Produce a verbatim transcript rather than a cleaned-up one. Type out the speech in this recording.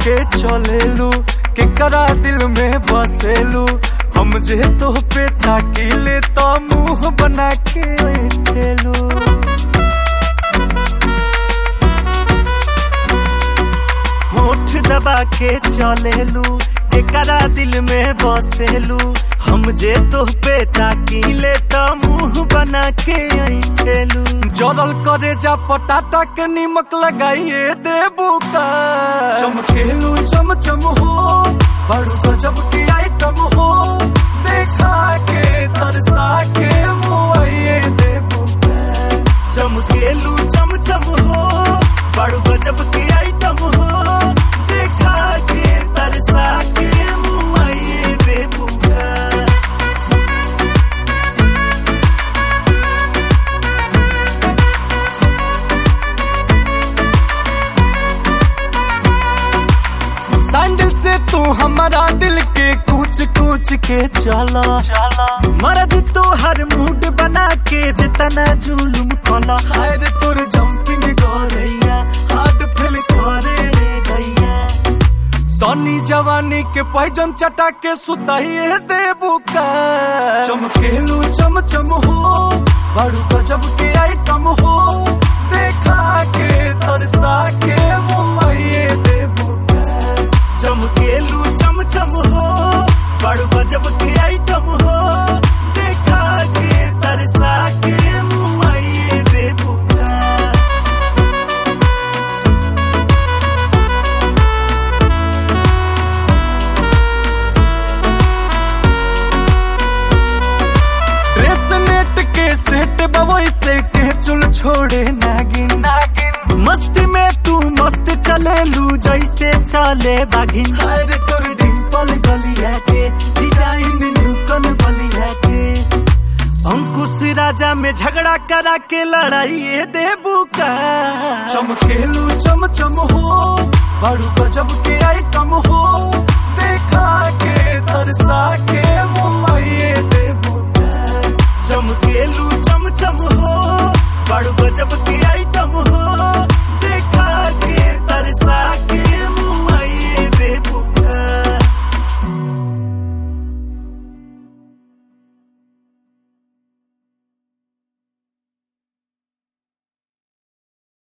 के चलेलू केकरा दिल में बसेलू। हम जे तो पे ताकीले तो मुंह बना के बैठेलू। होठ दबा के चलेलू केकरा दिल में बसेलू। हम जे तो पे ताकीले तो मुंह बना के बैठेलू। जरल करे जा पटाटा के नीमक लगाइए देबू का। चमकेलू चमचम हो बड़ू गजब की आइटम हो। देखा के तरसा के मुआइए देबू का। चमकेलू चमचम हो बड़ू गजब की आइटम हो। देखा के तरसा के मुआइए देबू का। सैंडल से तू हमारा दिल के कूच कूच के चला चला। मर्द तो हर मूड बना के जितना जुल्म कला। हायर तोर जंपिंग गोरैया हार्ट फेल करे रे गैया। तनी जवानी के पैजन चटा के सुताइए देबू का। चमकेलू चमचम हो बड़ू गजब के आइटम हो। देखा के तरसा के मुआइए देबू का। चमकेलू चमचम हो बड़ू गजब के आइटम हो। देखा के तरसा के मुआइए देबू का। ड्रेस नेट के सेट बवई से के चुल छोड़े नागिन नागिन। मस्ती में तू मस्त चलेलू जैसे चले बागिन। हर तोर डिंपल गलिया के डिजाइन न्यूटन बलिया के। अंकुश राजा में झगड़ा करा के लड़ाइए देबू का। चमकेलू चमचम हो बड़ू गजब के आइटम हो। देखा के तरसा के मुआइए देबू का। चमकेलू चमचम हो बड़ू गजब के आइटम